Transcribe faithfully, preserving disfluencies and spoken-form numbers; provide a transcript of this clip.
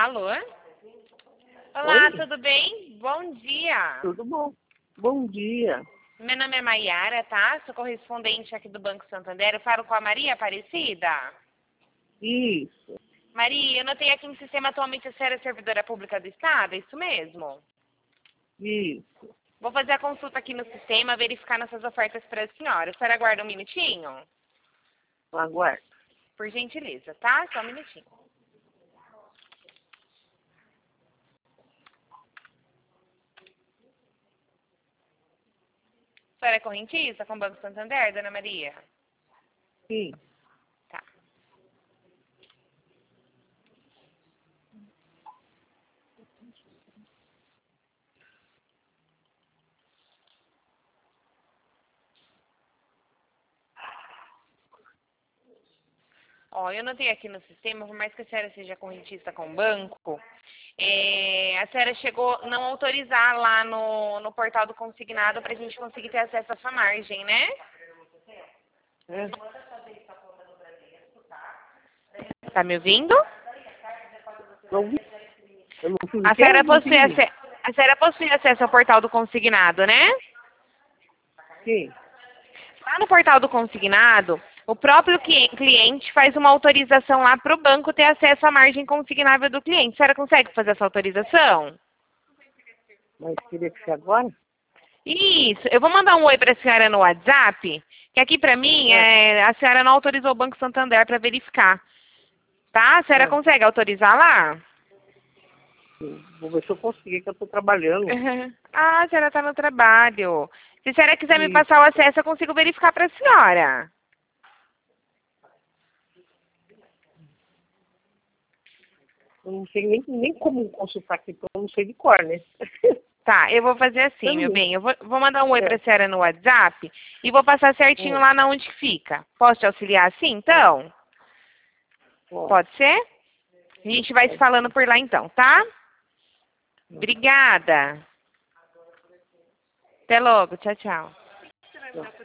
Alô? Olá, Oi? tudo bem? Bom dia. Tudo bom? Bom dia. Meu nome é Maiara, tá? Sou correspondente aqui do Banco Santander. Eu falo com a Maria Aparecida. Isso, Maria, eu notei aqui no sistema atualmente a senhora é servidora pública do Estado, é isso mesmo? isso. Vou fazer a consulta aqui no sistema, verificar nossas ofertas para a senhora. A senhora aguarda um minutinho? Aguardo. Por gentileza, tá? Só um minutinho. A senhora é correntista com o Banco Santander, dona Maria? Sim. Tá. Ó, eu notei aqui no sistema, por mais que a senhora seja correntista com o banco, é, a senhora chegou a não autorizar lá no, no portal do consignado para a gente conseguir ter acesso à sua margem, né? É. Tá me ouvindo? Não vi. Eu não fiz o A quê? senhora Não possui, entendi. ace- a senhora possui acesso ao portal do consignado, né? Sim. Lá no portal do consignado, o próprio cli- cliente faz uma autorização lá para o banco ter acesso à margem consignável do cliente. A senhora consegue fazer essa autorização? Mas queria que você agora? Isso. Eu vou mandar um oi para a senhora no WhatsApp, que aqui para mim É. é, a senhora não autorizou o Banco Santander para verificar. Tá? A senhora É. consegue autorizar lá? Sim. Vou ver se eu consigo, que eu estou trabalhando. Ah, a senhora está no trabalho. Se a senhora quiser me Isso. passar o acesso, eu consigo verificar para a senhora. Eu não sei nem, nem como consultar aqui, porque eu não sei de cor, né? Tá, eu vou fazer assim, meu Também. bem. Eu vou, vou mandar um oi para É. a senhora no WhatsApp e vou passar certinho É. lá na onde que fica. Posso te auxiliar assim, então? Pode. Pode ser? A gente vai se Pode. falando por lá então, tá? Obrigada. Até logo. Tchau, tchau. Não.